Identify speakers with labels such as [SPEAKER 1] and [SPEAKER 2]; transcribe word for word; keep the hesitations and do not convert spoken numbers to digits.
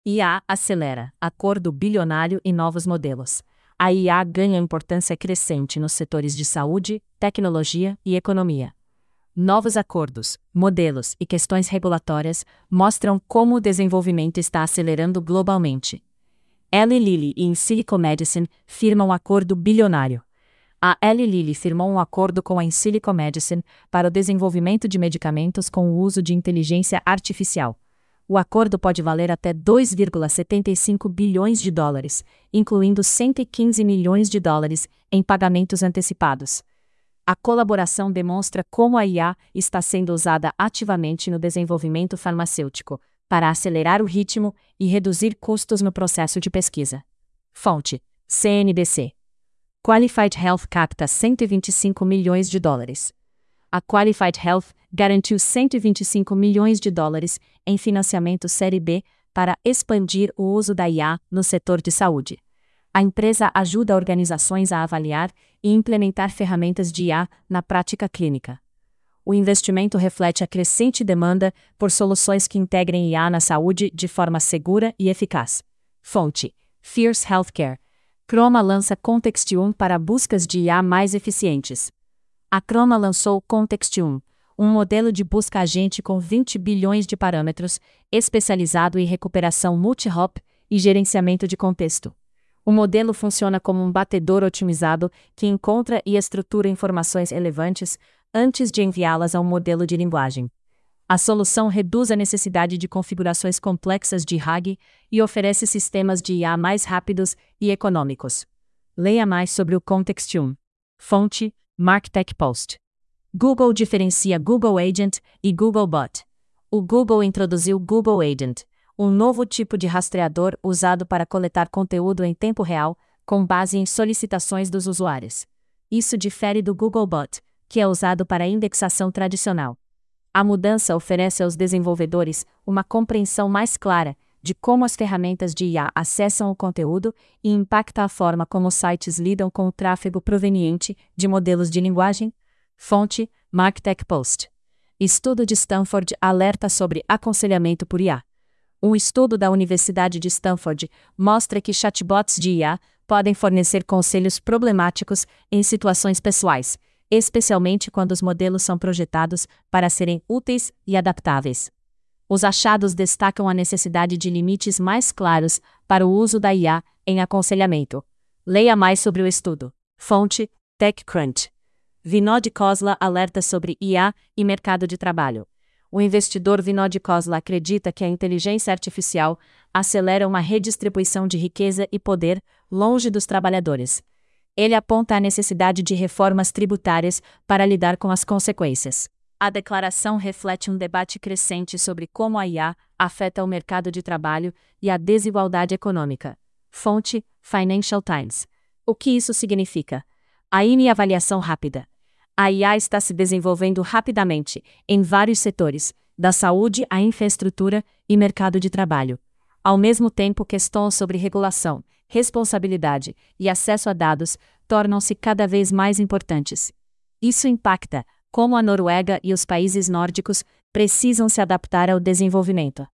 [SPEAKER 1] I A acelera, acordo bilionário e novos modelos. A I A ganha importância crescente nos setores de saúde, tecnologia e economia. Novos acordos, modelos e questões regulatórias mostram como o desenvolvimento está acelerando globalmente. Eli Lilly e Insilico Medicine firmam um acordo bilionário. A Eli Lilly firmou um acordo com a Insilico Medicine para o desenvolvimento de medicamentos com o uso de inteligência artificial. O acordo pode valer até dois vírgula setenta e cinco bilhões de dólares, incluindo cento e quinze milhões de dólares em pagamentos antecipados. A colaboração demonstra como a I A está sendo usada ativamente no desenvolvimento farmacêutico, para acelerar o ritmo e reduzir custos no processo de pesquisa. Fonte: C N B C. Qualified Health capta cento e vinte e cinco milhões de dólares. A Qualified Health garantiu cento e vinte e cinco milhões de dólares em financiamento Série B para expandir o uso da I A no setor de saúde. A empresa ajuda organizações a avaliar e implementar ferramentas de I A na prática clínica. O investimento reflete a crescente demanda por soluções que integrem I A na saúde de forma segura e eficaz. Fonte: Fierce Healthcare. Chroma lança Context um para buscas de I A mais eficientes. A Chroma lançou o Context um, um modelo de busca agente com vinte bilhões de parâmetros, especializado em recuperação multi-hop e gerenciamento de contexto. O modelo funciona como um batedor otimizado que encontra e estrutura informações relevantes antes de enviá-las ao modelo de linguagem. A solução reduz a necessidade de configurações complexas de R A G e oferece sistemas de I A mais rápidos e econômicos. Leia mais sobre o Context um. Fonte: MarkTech Post. Google diferencia Google Agent e Google Bot. O Google introduziu Google Agent, um novo tipo de rastreador usado para coletar conteúdo em tempo real, com base em solicitações dos usuários. Isso difere do Google Bot, que é usado para indexação tradicional. A mudança oferece aos desenvolvedores uma compreensão mais clara de como as ferramentas de I A acessam o conteúdo e impacta a forma como sites lidam com o tráfego proveniente de modelos de linguagem. Fonte: MarkTech Post. Estudo de Stanford alerta sobre aconselhamento por I A. Um estudo da Universidade de Stanford mostra que chatbots de I A podem fornecer conselhos problemáticos em situações pessoais, especialmente quando os modelos são projetados para serem úteis e adaptáveis. Os achados destacam a necessidade de limites mais claros para o uso da I A em aconselhamento. Leia mais sobre o estudo. Fonte: TechCrunch. Vinod Khosla alerta sobre I A e mercado de trabalho. O investidor Vinod Khosla acredita que a inteligência artificial acelera uma redistribuição de riqueza e poder longe dos trabalhadores. Ele aponta a necessidade de reformas tributárias para lidar com as consequências. A declaração reflete um debate crescente sobre como a I A afeta o mercado de trabalho e a desigualdade econômica. Fonte: Financial Times. O que isso significa? A I M e avaliação rápida. A I A está se desenvolvendo rapidamente em vários setores, da saúde à infraestrutura e mercado de trabalho. Ao mesmo tempo, questões sobre regulação, responsabilidade e acesso a dados tornam-se cada vez mais importantes. Isso impacta como a Noruega e os países nórdicos precisam se adaptar ao desenvolvimento.